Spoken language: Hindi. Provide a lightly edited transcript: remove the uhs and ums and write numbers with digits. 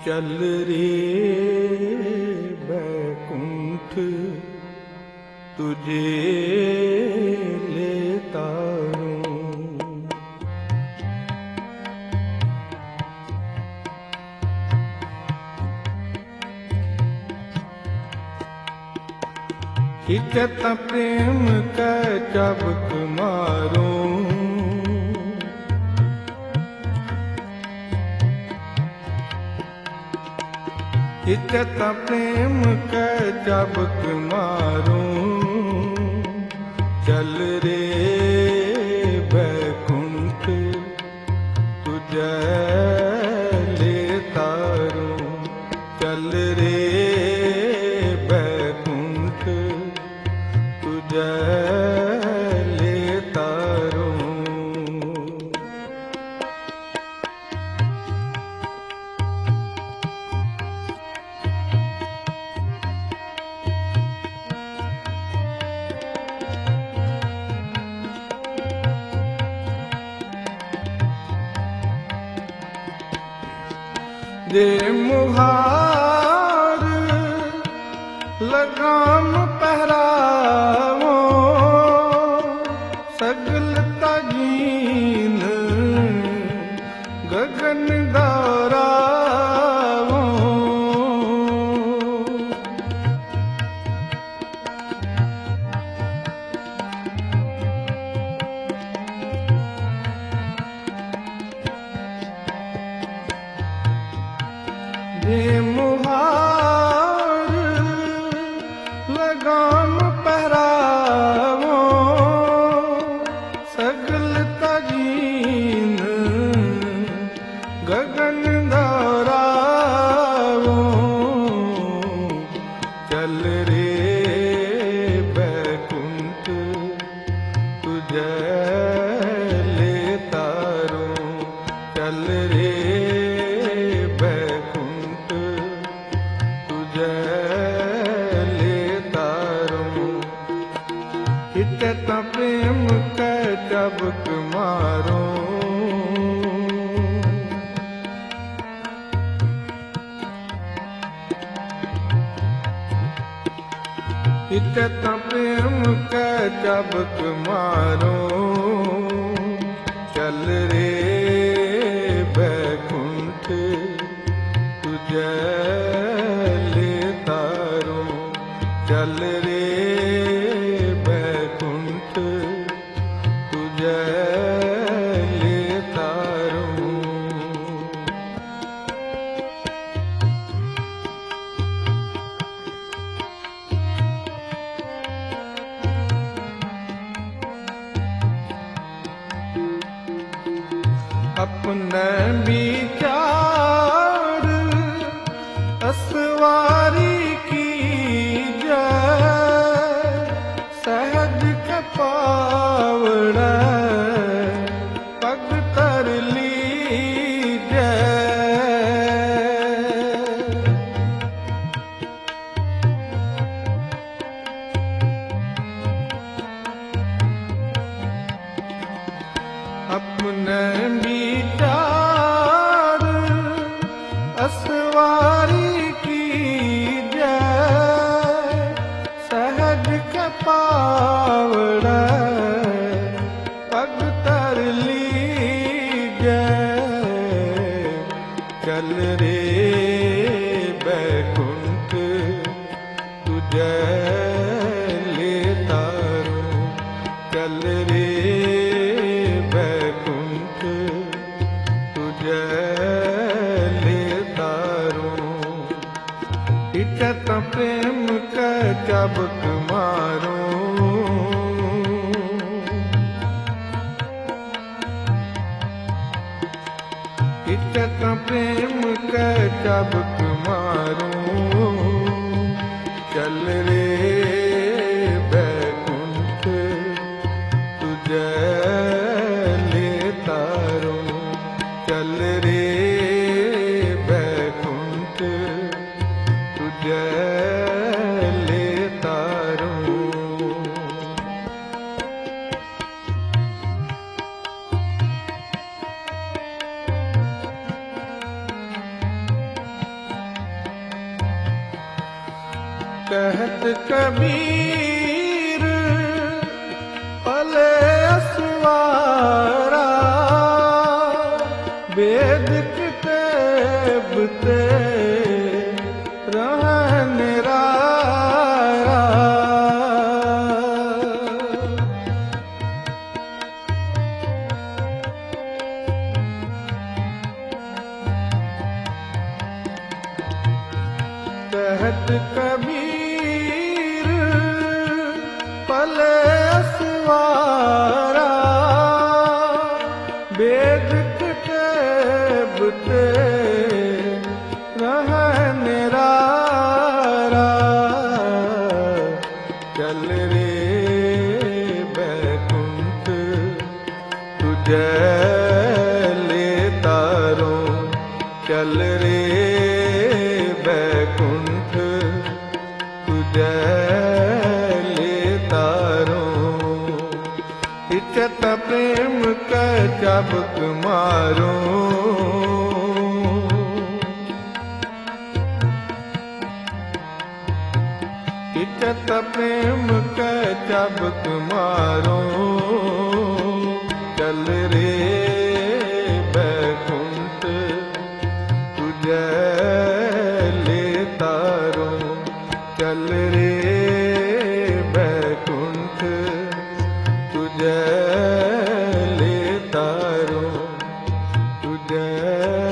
चल रे बैकुंठ तुझे लेता हूँ। खिंचत प्रेम का चबक मारूं, खिंचत प्रेम का चबक मारूं। चल रे बैकुंठ तुझे लेता हूँ। चल रे बैकुंठ तुझे लेता हूँ। दे मुहार लगाम पहरावो, सगल तजीन गगन दौरावो। दे मुहार लगाम पहरावो, सगल तजीन गगन दौरावो। चल रे बैकुंठ तुझे लेता हूँ। चल रे बैकुंठ तुझे लेता हूँ। खिंचत प्रेम का चबक मारूं, खिंचत प्रेम का चबक मारूं। चल रे बैकुंठ तुझे लेता हूँ। चल रे बैकुंठ तुझे लेता हूँ। अपने विचार असवारी की जय, सहज कपावड़ा पग तर लीजै। अपने विचार असवारी की जय, सहज कपावड़ा पग तर लीजै। चल रे बैकुंठ तुझे लेता हूँ। चल रे बैकुंठ तुझे लेता हूँ। खिंचत प्रेम का चबक मारूं, खिंचत प्रेम का चबक मारूं। चल रे बैकुंठ तुझे लेता हूँ। चल रे बैकुंठ तुझे लेता हूँ। कहत कबीर पले असवारा, वेद किताब ते रहन निरारा। कहत कबीर पले असवारा, वेद किताब ते रहन निरारा। चल रे बैकुंठ तुझे ले तारो, चल रे बैकुंठ तुझे ले तारो। इच्छत प्रेम का चाबुक मारो, इच्छत प्रेम का चाबुक मारो। चल रे बैकुंठ तुझे ले तारो, चल रे बैकुंठ तुझे ले तारो, तुझे